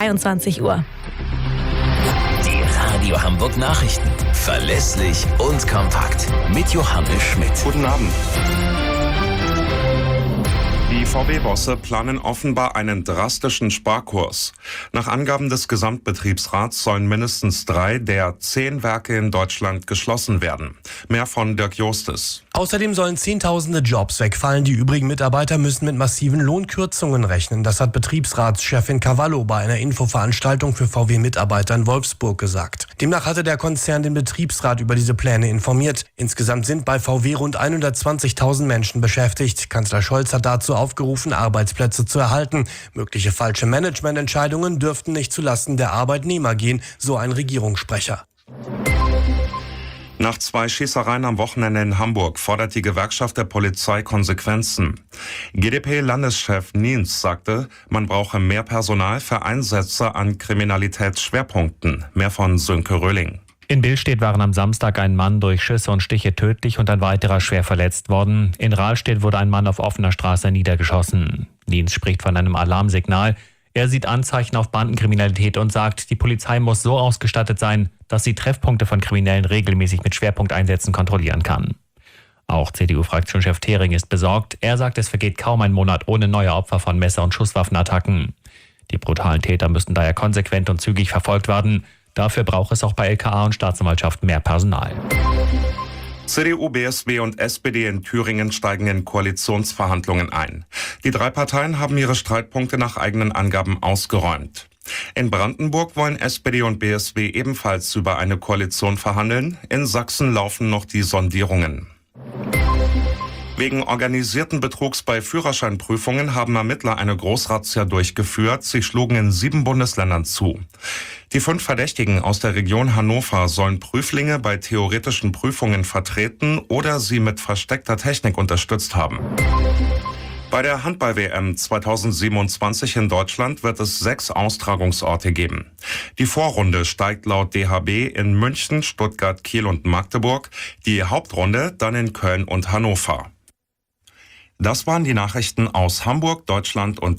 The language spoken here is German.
22 Uhr. Die Radio Hamburg Nachrichten. Verlässlich und kompakt. Mit Johannes Schmidt. Guten Abend. Die VW-Bosse planen offenbar einen drastischen Sparkurs. Nach Angaben des Gesamtbetriebsrats sollen mindestens 3 der 10 Werke in Deutschland geschlossen werden. Mehr von Dirk Jostes. Außerdem sollen Zehntausende Jobs wegfallen. Die übrigen Mitarbeiter müssen mit massiven Lohnkürzungen rechnen. Das hat Betriebsratschefin Cavallo bei einer Infoveranstaltung für VW-Mitarbeiter in Wolfsburg gesagt. Demnach hatte der Konzern den Betriebsrat über diese Pläne informiert. Insgesamt sind bei VW rund 120.000 Menschen beschäftigt. Kanzler Scholz hat dazu aufgerufen, Arbeitsplätze zu erhalten. Mögliche falsche Managemententscheidungen dürften nicht zulasten der Arbeitnehmer gehen, so ein Regierungssprecher. Nach 2 Schießereien am Wochenende in Hamburg fordert die Gewerkschaft der Polizei Konsequenzen. GdP-Landeschef Niens sagte, man brauche mehr Personal für Einsätze an Kriminalitätsschwerpunkten. Mehr von Sönke Röhling. In Billstedt waren am Samstag ein Mann durch Schüsse und Stiche tödlich und ein weiterer schwer verletzt worden. In Rahlstedt wurde ein Mann auf offener Straße niedergeschossen. Niens spricht von einem Alarmsignal. Er sieht Anzeichen auf Bandenkriminalität und sagt, die Polizei muss so ausgestattet sein, dass sie Treffpunkte von Kriminellen regelmäßig mit Schwerpunkteinsätzen kontrollieren kann. Auch CDU-Fraktionschef Thering ist besorgt. Er sagt, es vergeht kaum ein Monat ohne neue Opfer von Messer- und Schusswaffenattacken. Die brutalen Täter müssten daher konsequent und zügig verfolgt werden. Dafür braucht es auch bei LKA und Staatsanwaltschaft mehr Personal. CDU, BSW und SPD in Thüringen steigen in Koalitionsverhandlungen ein. Die 3 Parteien haben ihre Streitpunkte nach eigenen Angaben ausgeräumt. In Brandenburg wollen SPD und BSW ebenfalls über eine Koalition verhandeln. In Sachsen laufen noch die Sondierungen. Wegen organisierten Betrugs bei Führerscheinprüfungen haben Ermittler eine Großrazzia durchgeführt. Sie schlugen in 7 Bundesländern zu. Die 5 Verdächtigen aus der Region Hannover sollen Prüflinge bei theoretischen Prüfungen vertreten oder sie mit versteckter Technik unterstützt haben. Bei der Handball-WM 2027 in Deutschland wird es 6 Austragungsorte geben. Die Vorrunde steigt laut DHB in München, Stuttgart, Kiel und Magdeburg, die Hauptrunde dann in Köln und Hannover. Das waren die Nachrichten aus Hamburg, Deutschland und